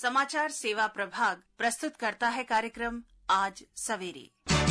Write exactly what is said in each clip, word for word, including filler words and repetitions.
समाचार सेवा प्रभाग प्रस्तुत करता है कार्यक्रम आज सवेरे।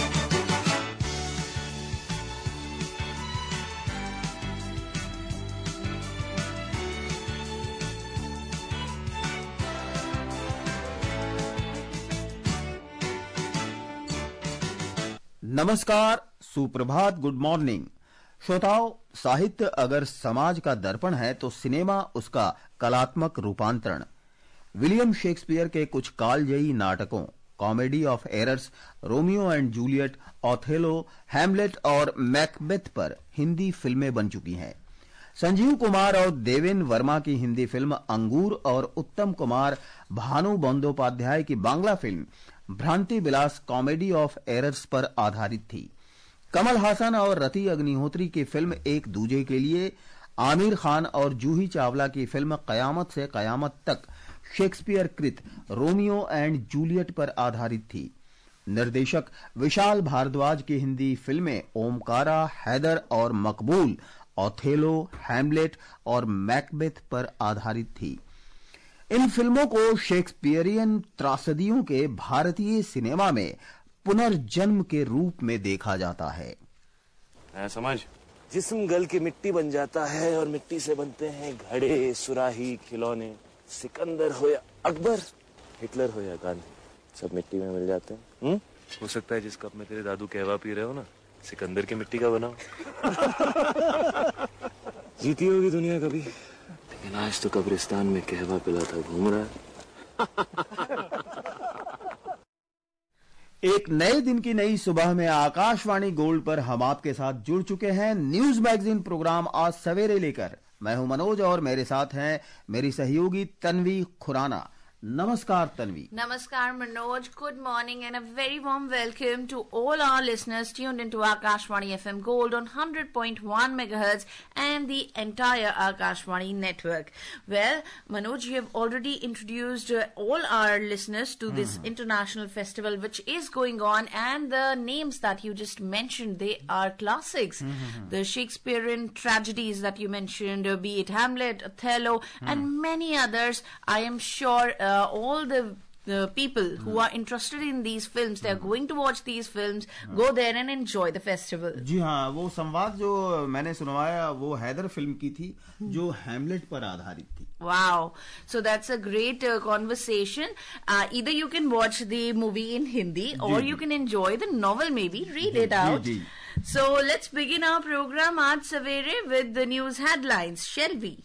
नमस्कार, सुप्रभात, गुड मॉर्निंग। श्रोताओं, साहित्य अगर समाज का दर्पण है तो सिनेमा उसका कलात्मक रूपांतरण। विलियम शेक्सपियर के कुछ कालजयी नाटकों comedy of errors, Romeo and Juliet, Othello, Hamlet और मैकबेथ पर हिंदी फिल्में बन चुकी हैं। संजीव कुमार और देवेन वर्मा की हिंदी फिल्म अंगूर और उत्तम कुमार भानु बंदोपाध्याय की बांग्ला फिल्म भ्रांति विलास कॉमेडी ऑफ एरर्स पर आधारित थी। कमल हासन और रति अग्निहोत्री की फिल्म एक दूजे के लिए, आमिर खान और जूही चावला की फिल्म कयामत से कयामत तक शेक्सपियर कृत रोमियो एंड जूलियट पर आधारित थी। निर्देशक विशाल भारद्वाज की हिंदी फिल्में ओमकारा, हैदर और मकबूल, ओथेलो, हैमलेट और मैकबेथ पर आधारित थी। इन फिल्मों को शेक्सपियरियन त्रासदियों के भारतीय सिनेमा में पुनर्जन्म के रूप में देखा जाता है। है समझ? जिस्म गल के मिट्टी बन जाता है और मिट्टी से बनते हैं घड़े, सुराही, खिलौने। सिकंदर हो या अकबर, हिटलर हो या गांधी, सब मिट्टी में मिल जाते हैं। हुँ? हो सकता है जिस कप में तेरे दादू कहवा पी रहे हो ना, सिकंदर की मिट्टी का बना हो। जीती होगी दुनिया कभी, लेकिन आज तो कब्रिस्तान में कहवा पिला था घूम रहा है। एक नए दिन की नई सुबह में आकाशवाणी गोल्ड पर हम आपके साथ जुड़ चुके हैं न्यूज मैगजीन प्रोग्राम आज सवेरे लेकर। मैं हूं मनोज और मेरे साथ हैं मेरी सहयोगी तन्वी खुराना। नमस्कार Tanvi. Namaskar Manoj, good morning and a very warm welcome to all our listeners tuned into Akashvani F M Gold on one hundred point one megahertz and the entire Akashvani network. Well, Manoj, you have already introduced uh, all our listeners to this mm-hmm. international festival which is going on, and the names that you just mentioned, they are classics. Mm-hmm. The Shakespearean tragedies that you mentioned, uh, be it Hamlet, Othello mm. and many others. I am sure uh, Uh, all the the people mm. who are interested in these films, they are mm. going to watch these films, mm. go there and enjoy the festival. जी हाँ, वो संवाद जो मैंने सुनवाया वो Haider film की थी जो Hamlet पर आधारित थी। Wow, so that's a great uh, conversation. Uh, either you can watch the movie in Hindi or you can enjoy the novel, maybe read it out. Ji, ji. So let's begin our program Aaj Savere with the news headlines, shall we?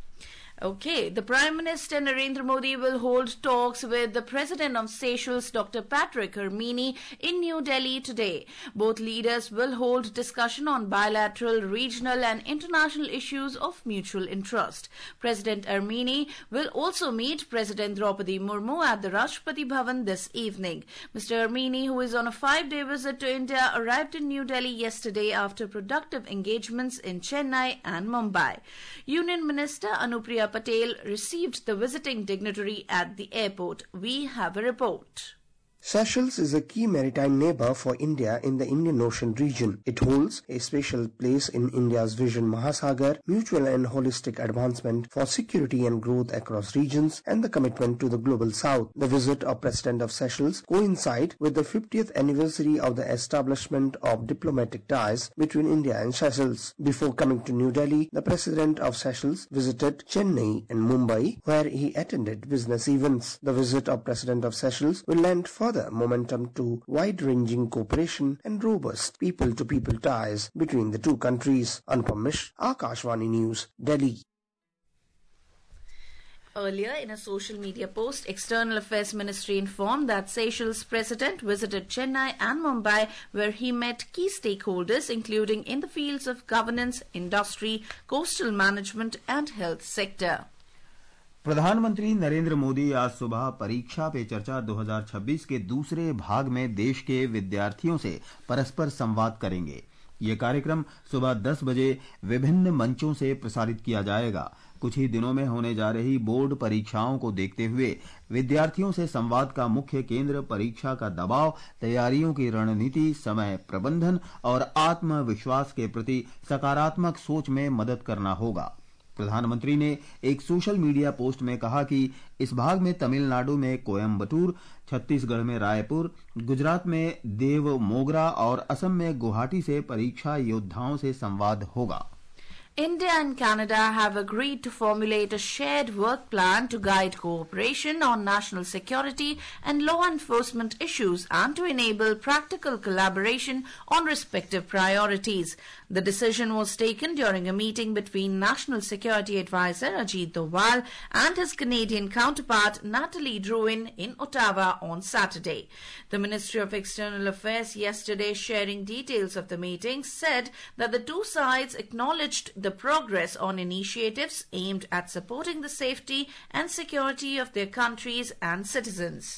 Okay, the Prime Minister Narendra Modi will hold talks with the President of Seychelles, Doctor Patrick Hermini, in New Delhi today. Both leaders will hold discussion on bilateral, regional and international issues of mutual interest. President Hermini will also meet President Draupadi Murmu at the Rashtrapati Bhavan this evening. Mister Hermini, who is on a five-day visit to India, arrived in New Delhi yesterday after productive engagements in Chennai and Mumbai. Union Minister Anupriya Patel received the visiting dignitary at the airport. We have a report. Seychelles is a key maritime neighbor for India in the Indian Ocean region. It holds a special place in India's Vision Mahasagar, mutual and holistic advancement for security and growth across regions, and the commitment to the global south. The visit of President of Seychelles coincides with the fiftieth anniversary of the establishment of diplomatic ties between India and Seychelles. Before coming to New Delhi, the President of Seychelles visited Chennai and Mumbai, where he attended business events. The visit of President of Seychelles will lend further momentum to wide-ranging cooperation and robust people-to-people ties between the two countries. Anupam Mishra, Akashvani News, Delhi. Earlier, in a social media post, External Affairs Ministry informed that Seychelles President visited Chennai and Mumbai, where he met key stakeholders, including in the fields of governance, industry, coastal management, and health sector. प्रधानमंत्री नरेंद्र मोदी आज सुबह परीक्षा पे चर्चा दो हज़ार छब्बीस के दूसरे भाग में देश के विद्यार्थियों से परस्पर संवाद करेंगे। ये कार्यक्रम सुबह दस बजे विभिन्न मंचों से प्रसारित किया जाएगा। कुछ ही दिनों में होने जा रही बोर्ड परीक्षाओं को देखते हुए विद्यार्थियों से संवाद का मुख्य केंद्र परीक्षा का दबाव, तैयारियों की रणनीति, समय प्रबंधन और आत्मविश्वास के प्रति सकारात्मक सोच में मदद करना होगा। प्रधानमंत्री ने एक सोशल मीडिया पोस्ट में कहा कि इस भाग में तमिलनाडु में कोयम्बटूर, छत्तीसगढ़ में रायपुर, गुजरात में देवमोगरा और असम में गुवाहाटी से परीक्षा योद्धाओं से संवाद होगा। India and Canada have agreed to formulate a shared work plan to guide cooperation on national security and law enforcement issues and to enable practical collaboration on respective priorities. The decision was taken during a meeting between National Security Advisor Ajit Doval and his Canadian counterpart Natalie Drouin in Ottawa on Saturday. The Ministry of External Affairs yesterday, sharing details of the meeting, said that the two sides acknowledged the progress on initiatives aimed at supporting the safety and security of their countries and citizens.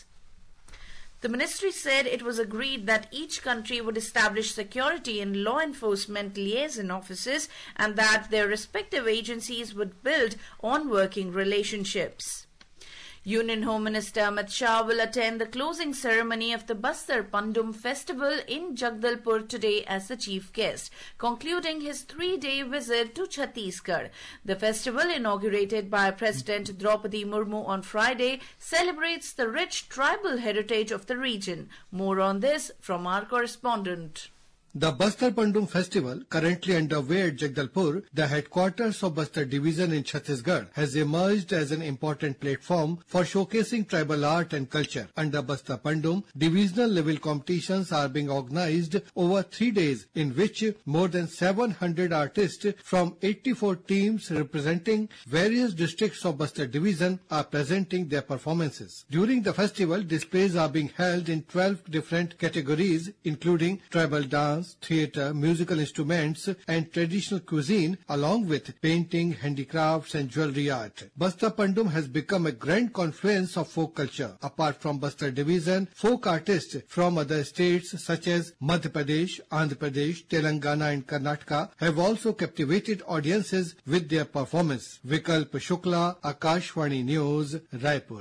The ministry said it was agreed that each country would establish security and law enforcement liaison offices and that their respective agencies would build on working relationships. Union Home Minister Amit Shah will attend the closing ceremony of the Bastar Pandum Festival in Jagdalpur today as the chief guest, concluding his three-day visit to Chhattisgarh. The festival, inaugurated by President Draupadi Murmu on Friday, celebrates the rich tribal heritage of the region. More on this from our correspondent. The Bastar Pandum Festival, currently underway at Jagdalpur, the headquarters of Bastar Division in Chhattisgarh, has emerged as an important platform for showcasing tribal art and culture. Under Bastar Pandum, divisional level competitions are being organized over three days, in which more than seven hundred artists from eighty-four teams representing various districts of Bastar Division are presenting their performances. During the festival, displays are being held in twelve different categories, including tribal dance, theatre, musical instruments and traditional cuisine, along with painting, handicrafts and jewelry art. Bastar Pandum has become a grand confluence of folk culture. Apart from Bastar Division, folk artists from other states such as Madhya Pradesh, Andhra Pradesh, Telangana and Karnataka have also captivated audiences with their performance. Vikalp Shukla, Akashvani News, Raipur.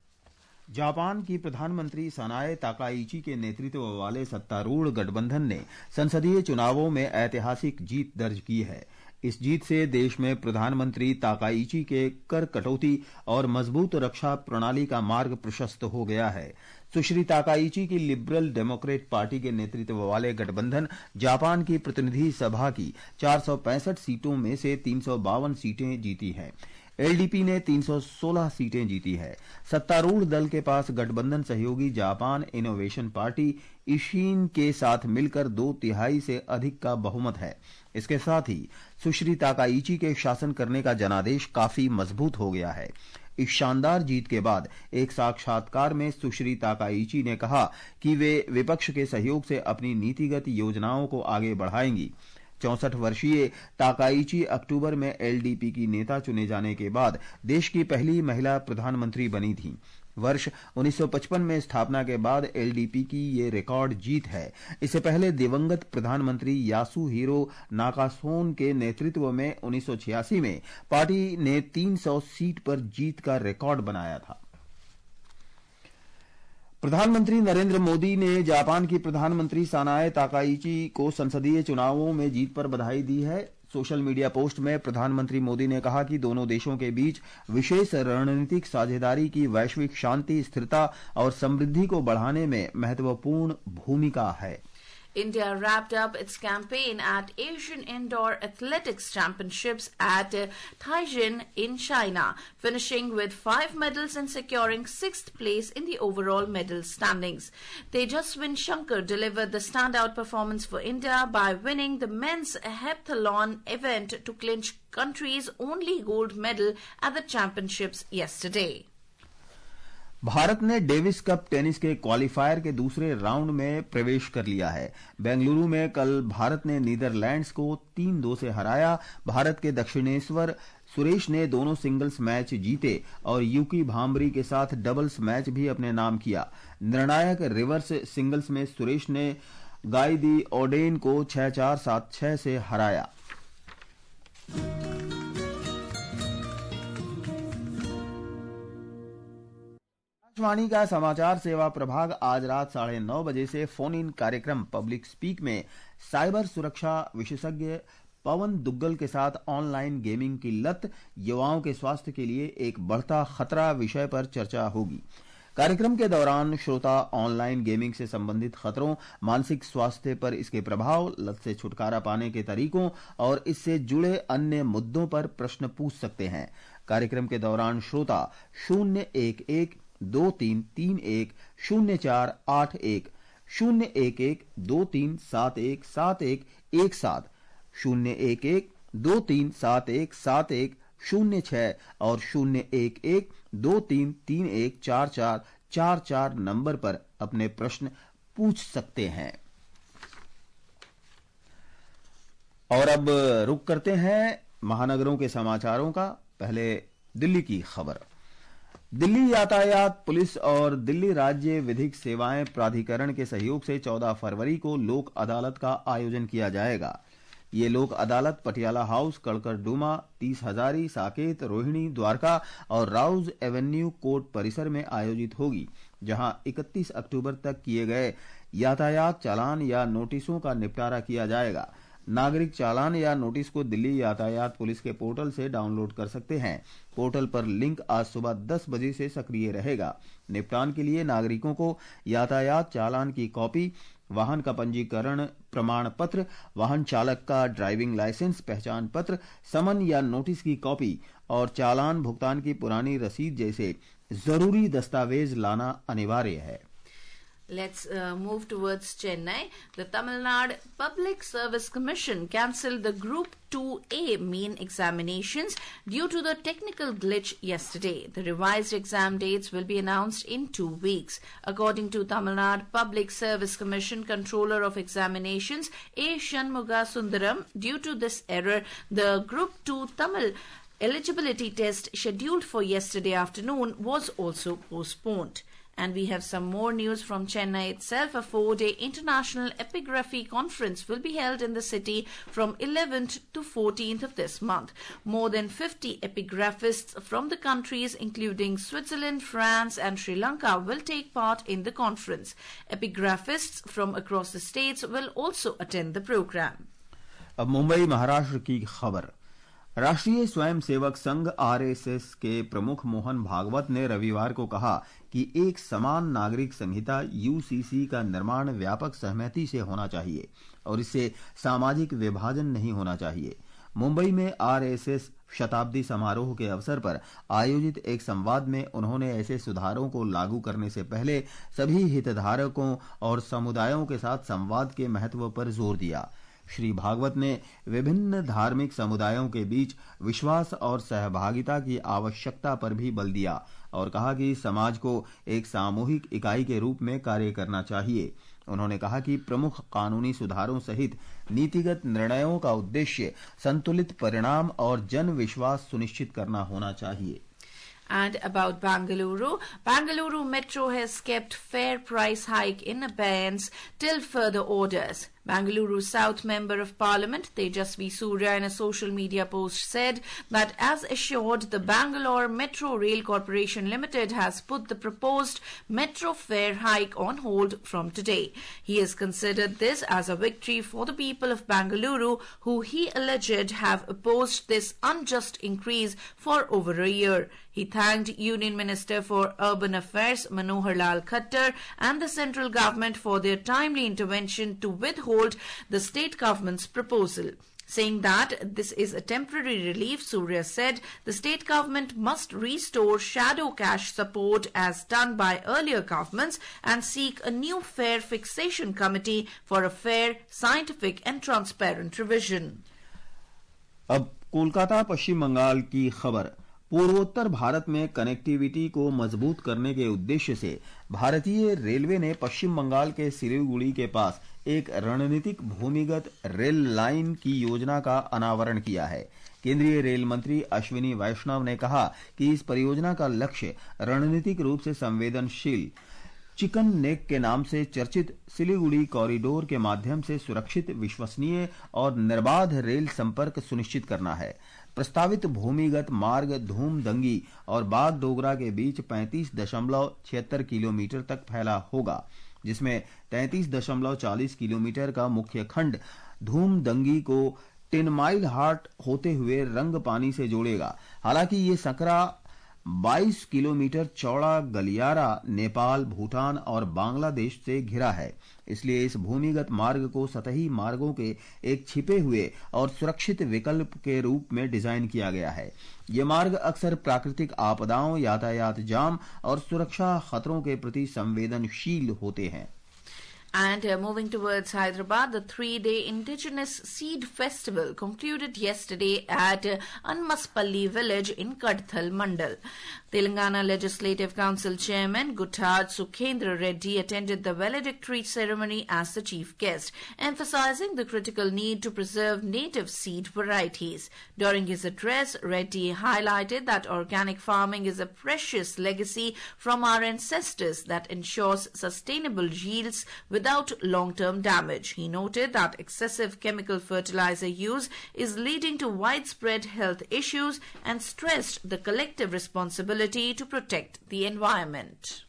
Japan की प्रधानमंत्री Sanae Takaichi के नेतृत्व वाले सत्तारूढ़ गठबंधन ने संसदीय चुनावों में ऐतिहासिक जीत दर्ज की है। इस जीत से देश में प्रधानमंत्री ताकाइची के कर कटौती और मजबूत रक्षा प्रणाली का मार्ग प्रशस्त हो गया है। सुश्री ताकाइची की लिबरल डेमोक्रेट पार्टी के नेतृत्व वाले गठबंधन जापान की प्रतिनिधि सभा की चार सौ पैंसठ सीटों में से तीन सौ बावन सीटें जीती हैं। एलडीपी ने तीन सौ सोलह सीटें जीती है। सत्तारूढ़ दल के पास गठबंधन सहयोगी जापान इनोवेशन पार्टी इशीन के साथ मिलकर दो तिहाई से अधिक का बहुमत है। इसके साथ ही सुश्री ताकाइची के शासन करने का जनादेश काफी मजबूत हो गया है। इस शानदार जीत के बाद एक साक्षात्कार में सुश्री ताकाइची ने कहा कि वे विपक्ष के सहयोग से अपनी नीतिगत योजनाओं को आगे बढ़ाएंगी। चौसठ वर्षीय ताकाइची अक्टूबर में एलडीपी की नेता चुने जाने के बाद देश की पहली महिला प्रधानमंत्री बनी थी। वर्ष उन्नीस सौ पचपन में स्थापना के बाद एलडीपी की ये रिकॉर्ड जीत है। इससे पहले दिवंगत प्रधानमंत्री यासुहिरो नाकासोन के नेतृत्व में उन्नीस सौ छियासी में पार्टी ने तीन सौ सीट पर जीत का रिकॉर्ड बनाया था। प्रधानमंत्री नरेंद्र मोदी ने जापान की प्रधानमंत्री सनाए ताकाइची को संसदीय चुनावों में जीत पर बधाई दी है। सोशल मीडिया पोस्ट में प्रधानमंत्री मोदी ने कहा कि दोनों देशों के बीच विशेष रणनीतिक साझेदारी की वैश्विक शांति, स्थिरता और समृद्धि को बढ़ाने में महत्वपूर्ण भूमिका है। India wrapped up its campaign at Asian Indoor Athletics Championships at uh, Taizhou in China, finishing with five medals and securing sixth place in the overall medal standings. Tejaswin Shankar delivered the standout performance for India by winning the men's heptathlon event to clinch country's only gold medal at the championships yesterday. Bharat ने Davis cup tennis के qualifier के दूसरे round में प्रवेश कर लिया है। बेंगलुरु में कल भारत ने नीदरलैंड्स को तीन दो से हराया। भारत के दक्षिणेश्वर सुरेश ने दोनों सिंगल्स मैच जीते और यूकी भांबरी के साथ डबल्स मैच भी अपने नाम किया। निर्णायक रिवर्स सिंगल्स में सुरेश ने गाई दी ओडेन को छह चार सात छह से हराया। आकाशवाणी का समाचार सेवा प्रभाग आज रात साढ़े नौ बजे से फोन इन कार्यक्रम पब्लिक स्पीक में साइबर सुरक्षा विशेषज्ञ पवन दुग्गल के साथ ऑनलाइन गेमिंग की लत युवाओं के स्वास्थ्य के लिए एक बढ़ता खतरा विषय पर चर्चा होगी। कार्यक्रम के दौरान श्रोता ऑनलाइन गेमिंग से संबंधित खतरों, मानसिक स्वास्थ्य पर इसके प्रभाव, लत से छुटकारा पाने के तरीकों और इससे जुड़े अन्य मुद्दों पर प्रश्न पूछ सकते हैं। कार्यक्रम के दौरान श्रोता शून्य एक एक दो तीन तीन एक शून्य चार आठ एक, शून्य एक एक दो तीन सात एक सात एक एक सात, शून्य एक एक दो तीन सात एक सात एक शून्य छह और शून्य एक एक दो तीन तीन एक चार चार चार चार नंबर पर अपने प्रश्न पूछ सकते हैं। और अब रुक करते हैं महानगरों के समाचारों का। पहले दिल्ली की खबर। दिल्ली यातायात पुलिस और दिल्ली राज्य विधिक सेवाएं प्राधिकरण के सहयोग से चौदह फरवरी को लोक अदालत का आयोजन किया जाएगा। ये लोक अदालत पटियाला हाउस, कड़कड़ डूमा, तीस हजारी, साकेत, रोहिणी, द्वारका और राउज एवेन्यू कोर्ट परिसर में आयोजित होगी, जहां इकतीस अक्टूबर तक किए गए यातायात चालान या नोटिसों का निपटारा किया जाएगा। नागरिक चालान या नोटिस को दिल्ली यातायात पुलिस के पोर्टल से डाउनलोड कर सकते हैं। पोर्टल पर लिंक आज सुबह दस बजे से सक्रिय रहेगा। निपटान के लिए नागरिकों को यातायात चालान की कॉपी, वाहन का पंजीकरण प्रमाण पत्र, वाहन चालक का ड्राइविंग लाइसेंस, पहचान पत्र, समन या नोटिस की कॉपी और चालान भुगतान की पुरानी रसीद जैसे जरूरी दस्तावेज लाना अनिवार्य है। Let's uh, move towards Chennai. The Tamil Nadu Public Service Commission cancelled the Group two A main examinations due to the technical glitch yesterday. The revised exam dates will be announced in two weeks. According to Tamil Nadu Public Service Commission Controller of Examinations A. Shanmuga Sundaram, due to this error, the Group two Tamil eligibility test scheduled for yesterday afternoon was also postponed. And we have some more news from Chennai itself. A four-day international epigraphy conference will be held in the city from eleventh to fourteenth of this month. More than fifty epigraphists from the countries including Switzerland, France and Sri Lanka will take part in the conference. Epigraphists from across the states will also attend the program. अब मुंबई महाराष्ट्र की खबर। राष्ट्रीय Swayamsevak Sangh RSS के प्रमुख मोहन भागवत ने रविवार को कहा कि एक समान नागरिक संहिता यूसीसी का निर्माण व्यापक सहमति से होना चाहिए और इससे सामाजिक विभाजन नहीं होना चाहिए। मुंबई में आरएसएस शताब्दी समारोह के अवसर पर आयोजित एक संवाद में उन्होंने ऐसे सुधारों को लागू करने से पहले सभी हितधारकों और समुदायों के साथ संवाद के महत्व पर जोर दिया। श्री भागवत ने विभिन्न धार्मिक समुदायों के बीच विश्वास और सहभागिता की आवश्यकता पर भी बल दिया और कहा कि समाज को एक सामूहिक इकाई के रूप में कार्य करना चाहिए। उन्होंने कहा कि प्रमुख कानूनी सुधारों सहित नीतिगत निर्णयों का उद्देश्य संतुलित परिणाम और जन विश्वास सुनिश्चित करना होना चाहिए। And about Bangalore, Bangalore Metro has kept fare price hike in abeyance till further orders. Bangalore South Member of Parliament Tejasvi Surya in a social media post said that as assured, the Bangalore Metro Rail Corporation Limited has put the proposed metro fare hike on hold from today. He has considered this as a victory for the people of Bangalore, who he alleged have opposed this unjust increase for over a year. He thanked Union Minister for Urban Affairs Manohar Lal Khattar and the central government for their timely intervention to withhold the state government's proposal. Saying that this is a temporary relief, Surya said the state government must restore shadow cash support as done by earlier governments and seek a new fare fixation committee for a fair, scientific and transparent revision. अब कोलकाता पश्चिम बंगाल की खबर। पूर्वोत्तर भारत में connectivity को मजबूत करने के उद्देश्य से भारतीय रेलवे ने पश्चिम बंगाल के सिलीगुड़ी के पास एक रणनीतिक भूमिगत रेल लाइन की योजना का अनावरण किया है। केंद्रीय रेल मंत्री अश्विनी वैष्णव ने कहा कि इस परियोजना का लक्ष्य रणनीतिक रूप से संवेदनशील चिकन नेक के नाम से चर्चित सिलीगुड़ी कॉरिडोर के माध्यम से सुरक्षित, विश्वसनीय और निर्बाध रेल संपर्क सुनिश्चित करना है। प्रस्तावित भूमिगत मार्ग धूमदंगी और बागडोगरा के बीच पैंतीस दशमलव छिहत्तर किलोमीटर तक फैला होगा, जिसमें तैंतीस दशमलव चालीस किलोमीटर का मुख्य खंड धूमदंगी को टेन माइल हाट होते हुए रंग पानी से जोड़ेगा। हालांकि ये सकरा बाईस किलोमीटर चौड़ा गलियारा नेपाल, भूटान और बांग्लादेश से घिरा है। इसलिए इस भूमिगत मार्ग को सतही मार्गों के एक छिपे हुए और सुरक्षित विकल्प के रूप में डिजाइन किया गया है। ये मार्ग अक्सर प्राकृतिक आपदाओं, यातायात जाम और सुरक्षा खतरों के प्रति संवेदनशील होते हैं। And uh, moving towards Hyderabad, the three-day Indigenous Seed Festival concluded yesterday at uh, Anmaspalli village in Kadthal Mandal. Telangana Legislative Council Chairman Guttard Sukhendra Reddy attended the valedictory ceremony as the chief guest, emphasizing the critical need to preserve native seed varieties. During his address, Reddy highlighted that organic farming is a precious legacy from our ancestors that ensures sustainable yields without long-term damage. He noted that excessive chemical fertilizer use is leading to widespread health issues and stressed the collective responsibility to protect the environment.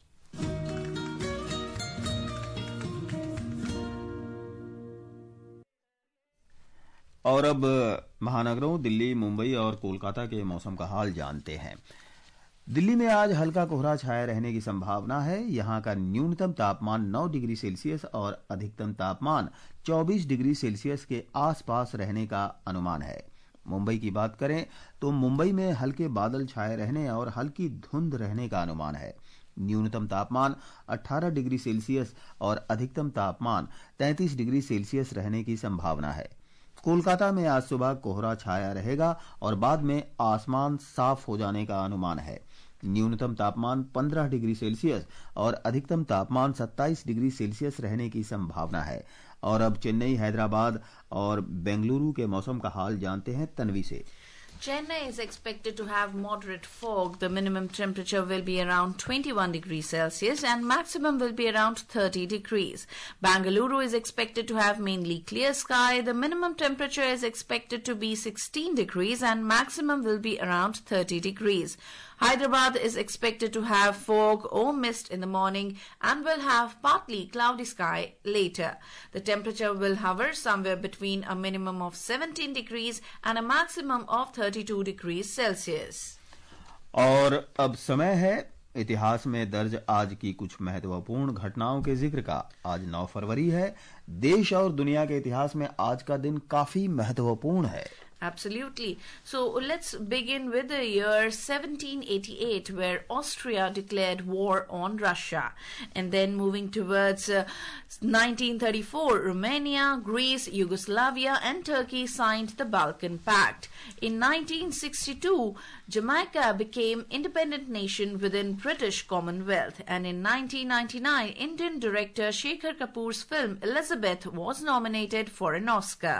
और अब महानगरों दिल्ली, मुंबई और कोलकाता के मौसम का हाल जानते हैं। दिल्ली में आज हल्का कोहरा छाया रहने की संभावना है। यहां का न्यूनतम तापमान नौ डिग्री सेल्सियस और अधिकतम तापमान चौबीस डिग्री सेल्सियस के आसपास रहने का अनुमान है। मुंबई की बात करें तो मुंबई में हल्के बादल छाए रहने और हल्की धुंध रहने का अनुमान है। न्यूनतम तापमान अठारह डिग्री सेल्सियस और अधिकतम तापमान तैंतीस डिग्री सेल्सियस रहने की संभावना है। कोलकाता में आज सुबह कोहरा छाया रहेगा और बाद में आसमान साफ हो जाने का अनुमान है। न्यूनतम तापमान पंद्रह डिग्री सेल्सियस और अधिकतम तापमान सत्ताईस डिग्री सेल्सियस रहने की संभावना है। और अब चेन्नई, हैदराबाद और बेंगलुरु के मौसम का हाल जानते हैं तन्वी से। Chennai is expected to have moderate fog. The minimum temperature will be around twenty-one degrees Celsius and maximum will be around thirty degrees. Bangalore is expected to have mainly clear sky. The minimum temperature is expected to be sixteen degrees and maximum will be around thirty degrees. Hyderabad is expected to have fog or mist in the morning and will have partly cloudy sky later. The temperature will hover somewhere between a minimum of seventeen degrees and a maximum of thirty-two degrees Celsius. और अब समय है इतिहास में दर्ज आज की कुछ महत्वपूर्ण घटनाओं के जिक्र का। आज नौ फरवरी है। देश और दुनिया के इतिहास में आज का दिन काफी महत्वपूर्ण है। Absolutely. So let's begin with the year seventeen eighty-eight, where Austria declared war on Russia. And then moving towards uh, nineteen thirty-four, Romania, Greece, Yugoslavia and Turkey signed the Balkan Pact. In nineteen sixty-two, Jamaica became independent nation within British Commonwealth. And in nineteen ninety-nine, Indian director Shekhar Kapoor's film Elizabeth was nominated for an Oscar.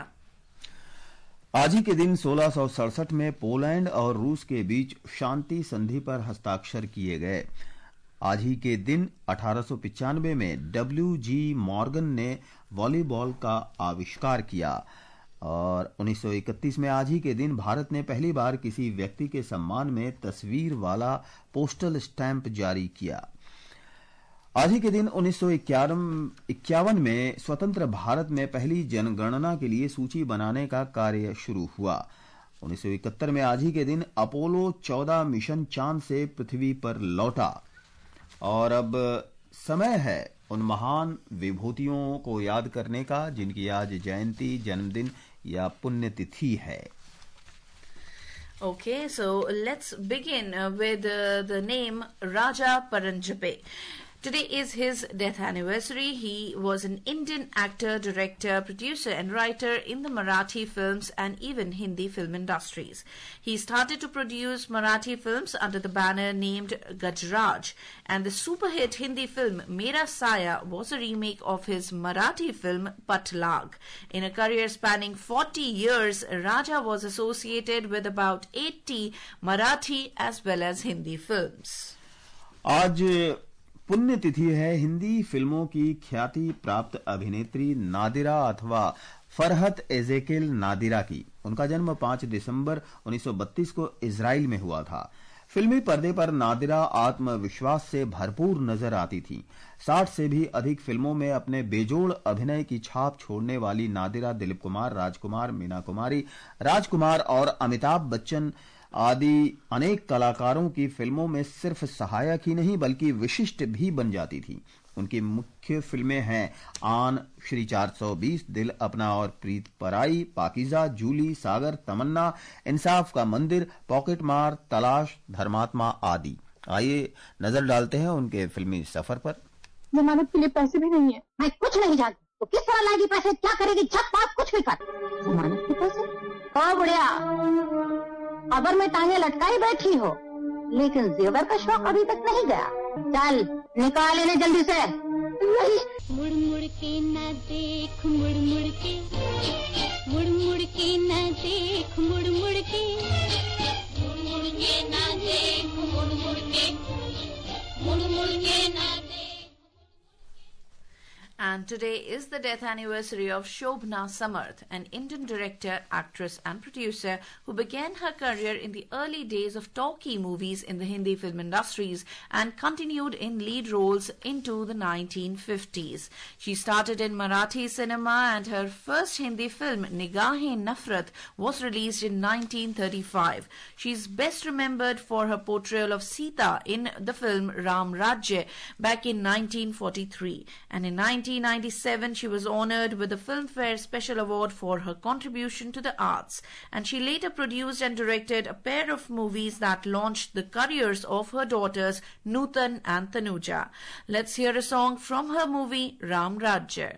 आज ही के दिन सोलह सौ सड़सठ में Poland और रूस के बीच शांति संधि पर हस्ताक्षर किए गए। आज ही के दिन अठारह सौ पचानवे में डब्ल्यू जी मॉर्गन ने वॉलीबॉल का आविष्कार किया और उन्नीस सौ इकतीस में आज ही के दिन भारत ने पहली बार किसी व्यक्ति के सम्मान में तस्वीर वाला पोस्टल स्टैंप जारी किया। आज ही के दिन उन्नीस सौ इक्यावन में स्वतंत्र भारत में पहली जनगणना के लिए सूची बनाने का कार्य शुरू हुआ। उन्नीस सौ इकहत्तर में आज ही के दिन अपोलो चौदह मिशन चांद से पृथ्वी पर लौटा। और अब समय है उन महान विभूतियों को याद करने का जिनकी आज जयंती, जन्मदिन या पुण्यतिथि है। Okay, so let's begin uh, with uh, the name Raja Paranjape. Today is his death anniversary. He was an Indian actor, director, producer and writer in the Marathi films and even Hindi film industries. He started to produce Marathi films under the banner named Gajraj, and the super hit Hindi film Mera Saya was a remake of his Marathi film Patlag. In a career spanning forty years, Raja was associated with about eighty Marathi as well as Hindi films. आज पुण्यतिथि है हिंदी फिल्मों की ख्याति प्राप्त अभिनेत्री नादिरा अथवा Farhat Ezekiel Nadira की। उनका जन्म पांच दिसंबर उन्नीस सौ बत्तीस को इजराइल में हुआ था। फिल्मी पर्दे पर नादिरा आत्मविश्वास से भरपूर नजर आती थी। साठ से भी अधिक फिल्मों में अपने बेजोड़ अभिनय की छाप छोड़ने वाली नादिरा दिलीप कुमार, राजकुमार, मीना कुमारी, राजकुमार और अमिताभ बच्चन आदि अनेक कलाकारों की फिल्मों में सिर्फ सहायक ही नहीं बल्कि विशिष्ट भी बन जाती थी। उनकी मुख्य फिल्में हैं आन, श्री चार सौ बीस, दिल अपना और प्रीत पराई, पाकीजा, जूली, सागर, तमन्ना, इंसाफ का मंदिर, पॉकेट मार, तलाश, धर्मात्मा आदि। आइए नजर डालते हैं उनके फिल्मी सफर पर। जमानत के लिए पैसे भी नहीं है। मैं कुछ नहीं जानती, तो किस तरह लाएगी पैसे, क्या करेगी, छत पात कुछ भी कर। जमानत के पैसे? ओ बुढ़िया, अबर में टांगे लटकाई बैठी हो, लेकिन जेवर का शौक अभी तक नहीं गया। चल निकाल इन्हें जल्दी से। नहीं। मुड़ मुड़ के न देख, मुड़ मुड़ के, मुड़ मुड़ के न देख, मुड़ मुड़ के, मुड़ मुड़ के न देख, मुड़ मुड़ के, मुड़ मुड़ के न देख। And today is the death anniversary of Shobna Samarth, an Indian director, actress and producer who began her career in the early days of talkie movies in the Hindi film industries and continued in lead roles into the nineteen fifties. She started in Marathi cinema and her first Hindi film, Nigahe-Nafrat, was released in nineteen thirty-five. She is best remembered for her portrayal of Sita in the film Ram Rajya back in nineteen forty-three. And in nineteen ninety-seven, she was honored with the Filmfare Special Award for her contribution to the arts. And she later produced and directed a pair of movies that launched the careers of her daughters, Nutan and Tanuja. Let's hear a song from her movie, Ram Rajya.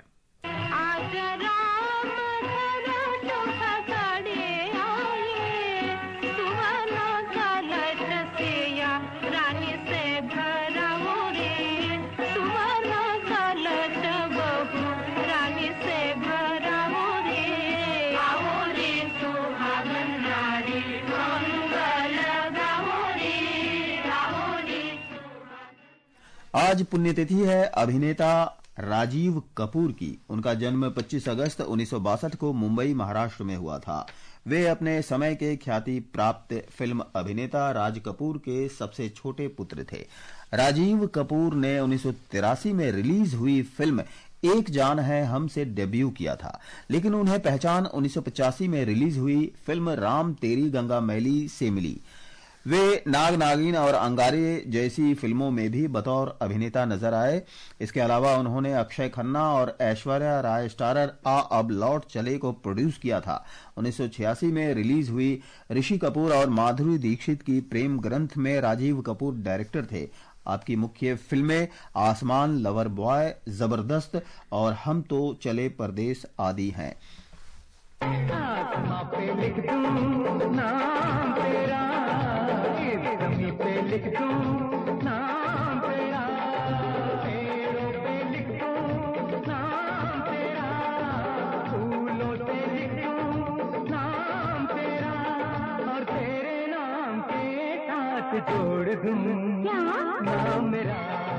आज पुण्यतिथि है अभिनेता राजीव कपूर की। उनका जन्म पच्चीस अगस्त उन्नीस सौ बासठ को मुंबई, महाराष्ट्र में हुआ था। वे अपने समय के ख्याति प्राप्त फिल्म अभिनेता राज कपूर के सबसे छोटे पुत्र थे। राजीव कपूर ने उन्नीस सौ तिरासी में रिलीज हुई फिल्म एक जान है हम से डेब्यू किया था, लेकिन उन्हें पहचान उन्नीस सौ पचासी में रिलीज हुई फिल्म राम तेरी गंगा मैली से मिली। वे नाग नागिन और अंगारे जैसी फिल्मों में भी बतौर अभिनेता नजर आए। इसके अलावा उन्होंने अक्षय खन्ना और ऐश्वर्या राय स्टारर आ अब लौट चले को प्रोड्यूस किया था। उन्नीस सौ छियासी में रिलीज हुई ऋषि कपूर और माधुरी दीक्षित की प्रेम ग्रंथ में राजीव कपूर डायरेक्टर थे। आपकी मुख्य फिल्में आसमान, लवर बॉय, जबरदस्त और हम तो चले परदेस आदि हैं। आसमां पे लिख दूं नाम तेरा, ज़मीन पे लिख दूं नाम तेरा, पेड़ों पे लिख दूं नाम तेरा, फूलों पे लिख दूं नाम तेरा, और तेरे नाम के साथ जोड़ दूं नाम मेरा।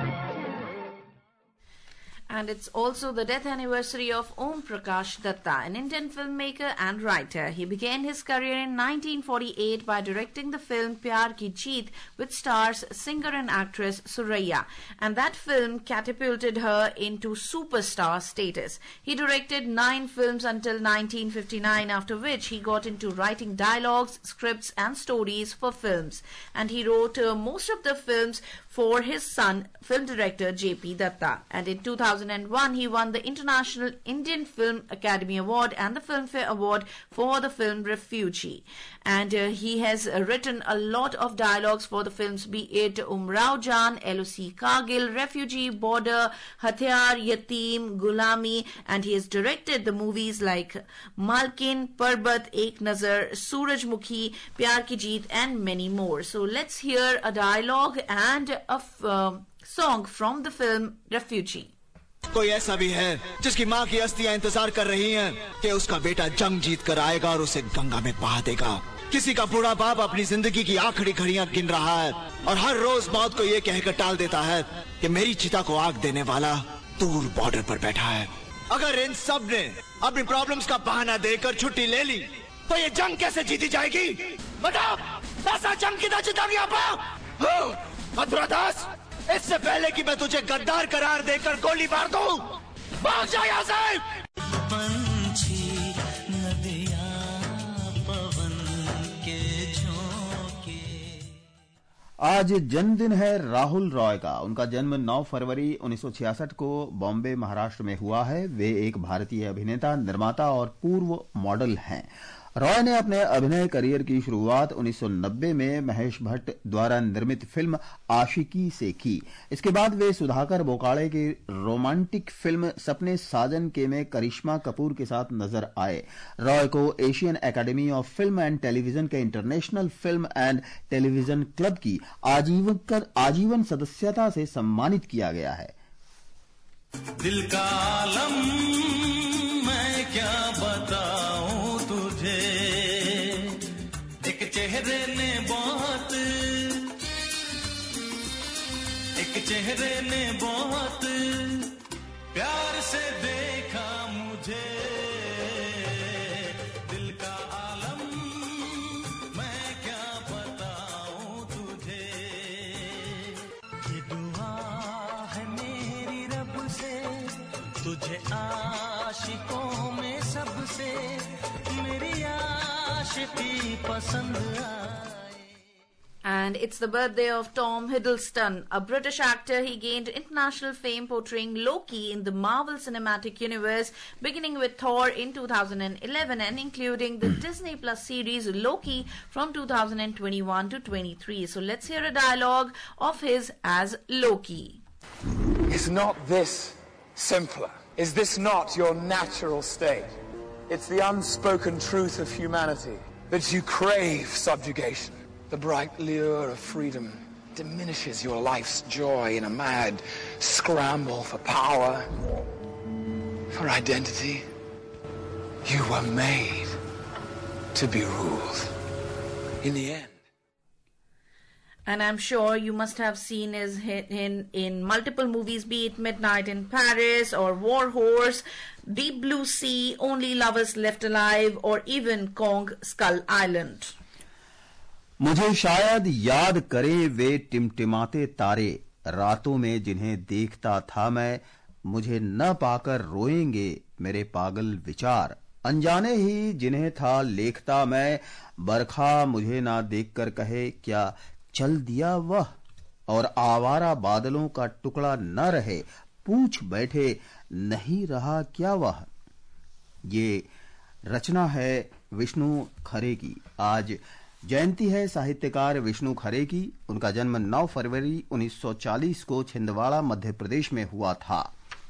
And it's also the death anniversary of Om Prakash Datta, an Indian filmmaker and writer. He began his career in nineteen forty-eight by directing the film Pyar Ki Jeet, which stars singer and actress Suraya. And that film catapulted her into superstar status. He directed nine films until nineteen fifty-nine, after which he got into writing dialogues, scripts and stories for films. And he wrote uh, most of the films for his son, film director J P Datta. And in two thousand one, he won the International Indian Film Academy Award and the Filmfare Award for the film Refugee. And uh, he has uh, written a lot of dialogues for the films, be it Umrao Jaan, L O C Kargil, Refugee, Border, Hathyar, Yatim, Gulami, and he has directed the movies like Malkin, Parbat, Ek Nazar, Surajmukhi, Pyar Ki Jeet, and many more. So let's hear a dialogue and a uh, song from the film Refugee. कोई ऐसा भी है जिसकी माँ की अस्थियां इंतजार कर रही हैं कि उसका बेटा जंग जीत कर आएगा और उसे गंगा में बहा देगा। किसी का बूढ़ा बाप अपनी जिंदगी की आखिरी घड़ियां गिन रहा है और हर रोज मौत को ये कहकर टाल देता है कि मेरी चिता को आग देने वाला दूर बॉर्डर पर बैठा है। अगर इन सब ने अपनी प्रॉब्लम्स का बहाना देकर छुट्टी ले ली तो ये जंग कैसे जीती जाएगी? बताओ। ऐसा चमकीदा चिता नहीं आपा। मथुरा दास, इससे पहले कि मैं तुझे गद्दार करार देकर गोली मार दूं, भाग जा यहाँ से। पंछी नदियां पवन के झोंके। आज जन्मदिन है राहुल रॉय का। उनका जन्म नौ फरवरी उन्नीस सौ छियासठ को बॉम्बे, महाराष्ट्र में हुआ है। वे एक भारतीय अभिनेता, निर्माता और पूर्व मॉडल हैं। रॉय ने अपने अभिनय करियर की शुरुआत उन्नीस सौ नब्बे में महेश भट्ट द्वारा निर्मित फिल्म आशिकी से की। इसके बाद वे सुधाकर बोकाड़े की रोमांटिक फिल्म सपने साजन के में करिश्मा कपूर के साथ नजर आए। रॉय को Asian academy of film and television के international film and television club की आजीवन आजीवन सदस्यता से सम्मानित किया गया है। दिल का आलम मैं क्या बताऊं तुझे, एक चेहरे ने बहुत एक चेहरे ने बहुत प्यार से देखा मुझे। दिल का आलम मैं क्या बताऊं तुझे, ये दुआ है मेरी रब से तुझे आशिकों में सबसे मेरी आशिकी पसंद आए। And it's the birthday of Tom Hiddleston, a British actor. He gained international fame portraying Loki in the Marvel Cinematic Universe, beginning with Thor in two thousand eleven and including the Disney Plus series Loki from two thousand twenty-one to twenty-three. So let's hear a dialogue of his as Loki. Is not this simpler? Is this not your natural state? It's the unspoken truth of humanity that you crave subjugation. The bright lure of freedom diminishes your life's joy in a mad scramble for power, for identity. You were made to be ruled. In the end. And I'm sure you must have seen his in in multiple movies, be it Midnight in Paris or War Horse, Deep Blue Sea, Only Lovers Left Alive, or even Kong Skull Island. मुझे शायद याद करे वे टिमटिमाते तारे, रातों में जिन्हें देखता था मैं, मुझे न पाकर रोएंगे मेरे पागल विचार, अनजाने ही जिन्हें था लेखता मैं, बरखा मुझे ना देखकर कहे क्या चल दिया वह, और आवारा बादलों का टुकड़ा न रहे, पूछ बैठे नहीं रहा क्या वह। ये रचना है विष्णु खरे की। आज जयंती है साहित्यकार विष्णु खरे की। उनका जन्म नौ फरवरी उन्नीस सौ चालीस को छिंदवाड़ा, मध्य प्रदेश में हुआ था।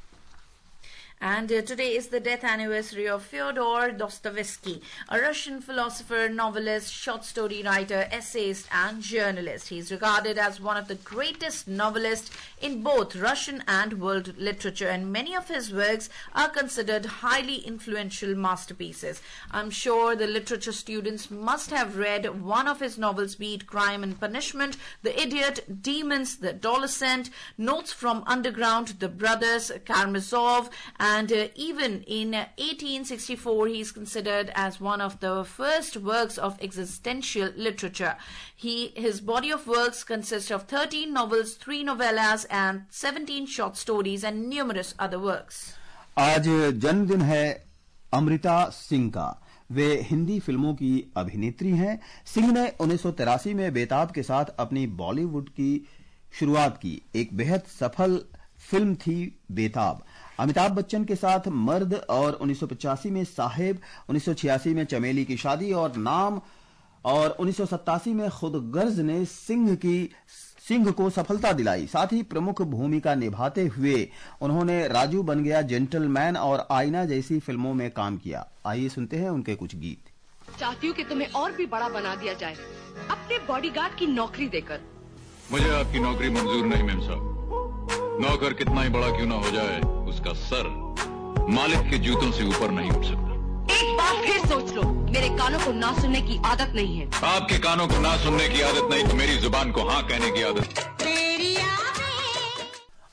And uh, today is the death anniversary of Fyodor Dostoevsky, a Russian philosopher, novelist, short story writer, essayist, and journalist. He is regarded as one of the greatest novelists in both Russian and world literature, and many of his works are considered highly influential masterpieces. I'm sure the literature students must have read one of his novels, be it Crime and Punishment, The Idiot, Demons, The Adolescent, Notes from Underground, The Brothers Karamazov, and And uh, even in uh, eighteen sixty-four, he is considered as one of the first works of existential literature. He, his body of works consists of thirteen novels, three novellas, and seventeen short stories, and numerous other works. आज जन्मदिन है अमृता सिंह का। वे हिंदी फिल्मों की अभिनेत्री हैं। सिंह ने उन्नीस सौ तिरासी में बेताब के साथ अपनी बॉलीवुड की शुरुआत की। एक बेहद सफल फिल्म थी बेताब। अमिताभ बच्चन के साथ मर्द और उन्नीस सौ पचासी में साहेब, उन्नीस सौ छियासी में चमेली की शादी और नाम, और उन्नीस सौ सत्तासी में खुद गर्ज ने सिंह की सिंह को सफलता दिलाई। साथ ही प्रमुख भूमिका निभाते हुए उन्होंने राजू बन गया जेंटलमैन और आईना जैसी फिल्मों में काम किया। आइए सुनते हैं उनके कुछ गीत। चाहती हूँ कि तुम्हें और भी बड़ा बना दिया जाए अपने बॉडीगार्ड की नौकरी देकर। मुझे आपकी नौकरी मंजूर नहीं मेम साहब। नौकर कितना ही बड़ा क्यों ना हो जाए, उसका सर मालिक के जूतों से ऊपर नहीं उठ सकता। एक बार फिर सोच लो, मेरे कानों को ना सुनने की आदत नहीं है। आपके कानों को ना सुनने की आदत नहीं तो मेरी जुबान को हाँ कहने की आदत।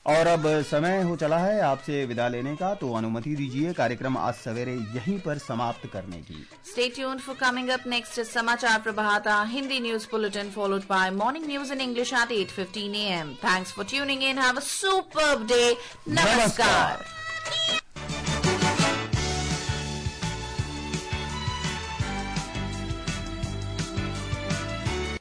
और अब समय हो चला है आपसे विदा लेने का, तो अनुमति दीजिए कार्यक्रम आज सवेरे यहीं पर समाप्त करने की। Stay tuned for coming up next is Samachar Prabhata, Hindi News Bulletin, followed by Morning News in English at eight fifteen a m Thanks for tuning in. Have a superb day. Namaskar. Namaskar.